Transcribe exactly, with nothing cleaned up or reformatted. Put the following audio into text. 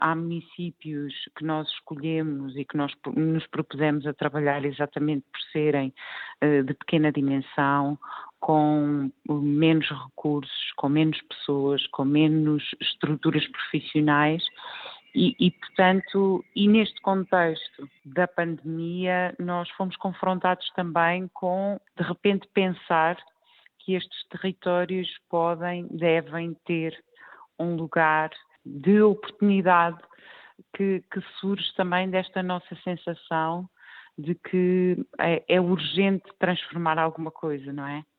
há municípios que nós escolhemos e que nós pro- nos propusemos a trabalhar exatamente por serem eh, de pequena dimensão, com menos recursos, com menos pessoas, com menos estruturas profissionais e, e, portanto, e neste contexto da pandemia, nós fomos confrontados também com, de repente, pensar que estes territórios podem, devem ter um lugar de oportunidade que, que surge também desta nossa sensação de que é, é urgente transformar alguma coisa, não é?